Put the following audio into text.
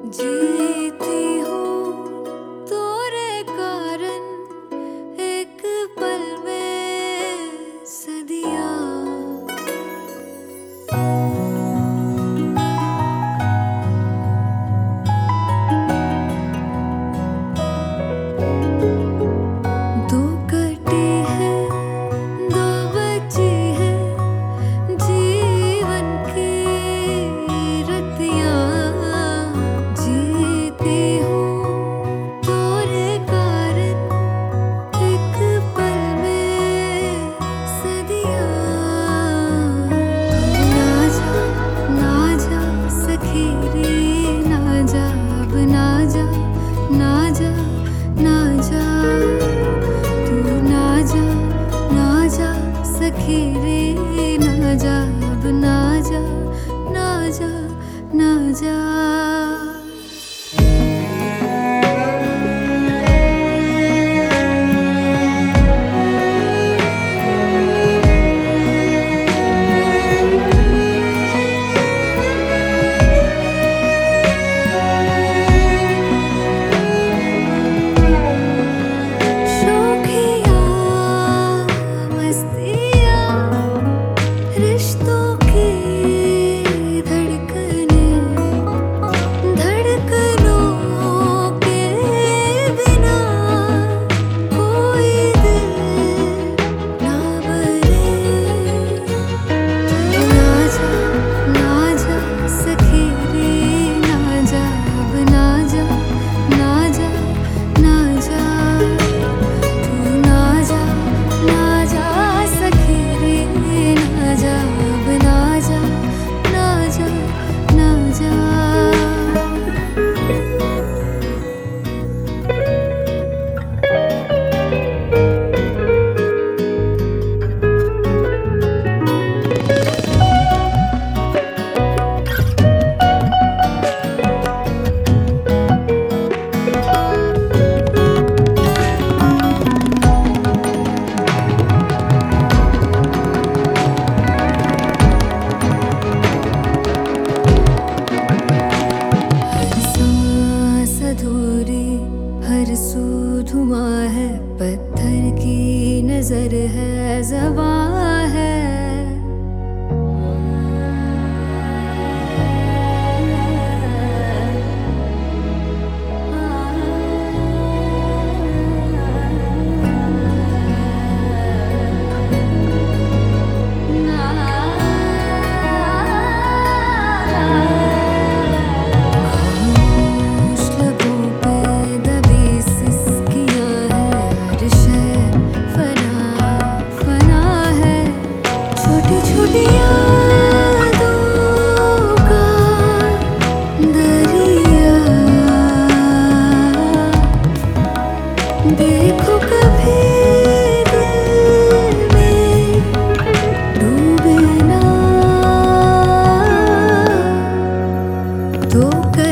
जीती हूँ तोरे कारण एक पल में सदियाँ। दो कटी है, दो बची है जीवन की रतियाँ। जीती हूँ तोरे कारण एक पल में सदियाँ। ना जा सखी रे, ना जा अब, ना जा, ना जा, ना जा। तू ना जा सखी रे, ना जा अब, ना जा, ना जा, ना जा। रिश्तों की धड़कनों के बिना कोई दिल ना बने। ना जा सखी रे, ना जा अब, ना जा, ना जा, ना जा। तू ना जा सखी रे, ना जा अब, ना जा, ना जा, ना जा। अधूरी हर सू धुआं है, पत्थर की नजर है, ज़बां है। छोटी यादों का दरिया, देखो कभी दिल में डूबे ना। दो